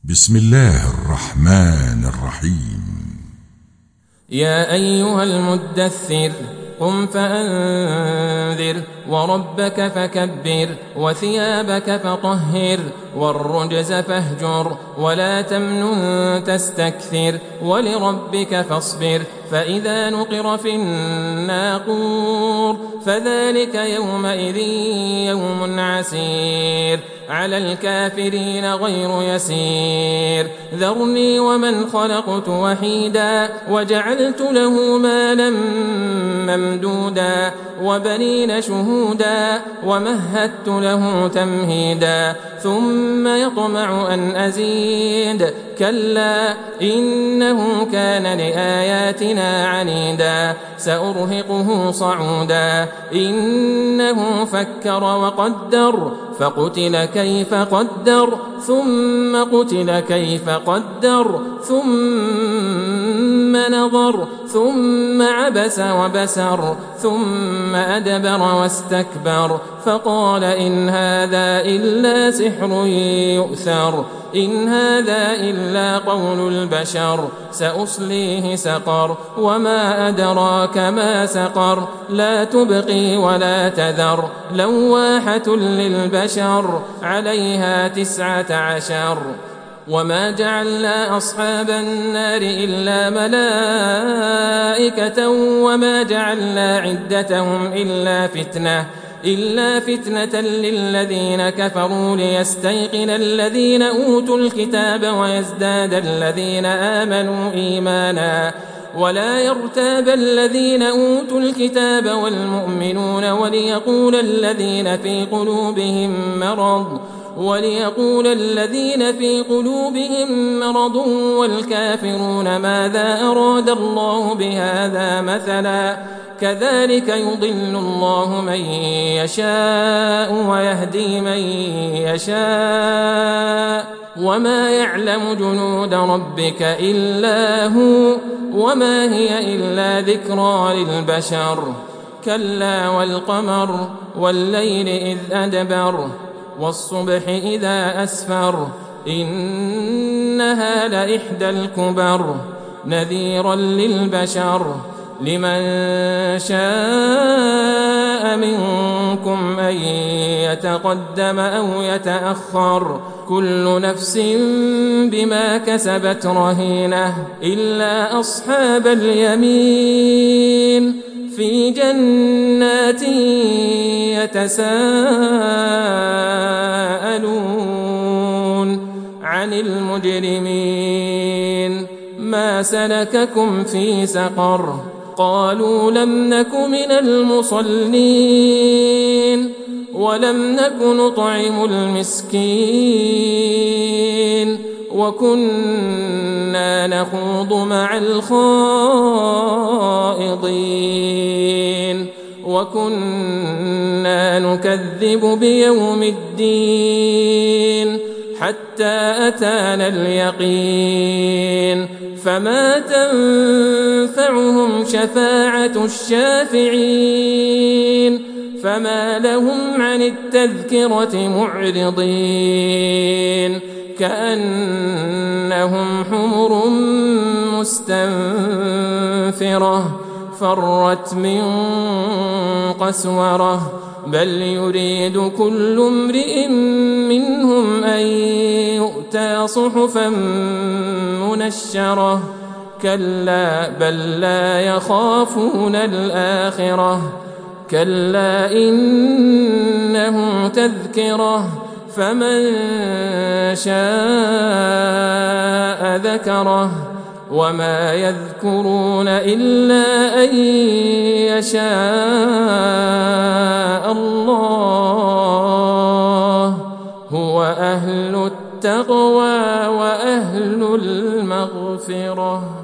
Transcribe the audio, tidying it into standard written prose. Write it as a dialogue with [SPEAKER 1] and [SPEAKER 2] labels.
[SPEAKER 1] بسم الله الرحمن الرحيم.
[SPEAKER 2] يا أيها المدثر قم فأنذر وربك فكبر وثيابك فطهر والرجز فاهجر ولا تمنن تستكثر ولربك فاصبر فإذا نقر في الناقور فذلك يومئذ يوم عسير على الكافرين غير يسير ذرني ومن خلقت وحيدا وجعلت له مالا ممدودا وبنين شهودا ومهدت له تمهيدا ثم يطمع أن أزيد كلا إنه كان لآياتنا عنيدا سأرهقه صعودا إنه فكر وقدر فقتل كيف قدر ثم قتل كيف قدر ثم نظر ثم عبس وبسر ثم أدبر واستكبر فقال إن هذا إلا سحر يؤثر إن هذا إلا قول البشر سأصليه سقر وما أدراك ما سقر لا تبقي ولا تذر لواحة للبشر عليها 19 وما جعلنا أصحاب النار إلا ملائكة وما جعلنا عدتهم إلا فتنة للذين كفروا ليستيقن الذين أوتوا الكتاب ويزداد الذين آمنوا إيمانا ولا يرتاب الذين أوتوا الكتاب والمؤمنون وليقول الذين في قلوبهم مرض والكافرون ماذا أراد الله بهذا مثلا كذلك يضل الله من يشاء ويهدي من يشاء وما يعلم جنود ربك إلا هو وما هي إلا ذكرى للبشر كلا والقمر والليل إذ أدبر والصبح إذا أسفر إنها لإحدى الكبر نذيرا للبشر لمن شاء منكم أن يتقدم أو يتأخر كل نفس بما كسبت رهينة إلا أصحاب اليمين في جنات يتساءلون عن المجرمين ما سلككم في سقر قالوا لم نك من المصلين ولم نك نطعم المسكين وكنا نخوض مع الخائضين وكنا نكذب بيوم الدين حتى أتانا اليقين فما تنفعهم شفاعة الشافعين فما لهم عن التذكرة معرضين كأنهم حمر مستنفرة فرت من قسورة بل يريد كل امرئ منهم أن يؤتى صحفا منشرة كلا بل لا يخافون الآخرة كلا إنه تذكرة فمن شاء ذكره وما يذكرون إلا أن يشاء الله هو أهل التقوى وأهل المغفرة.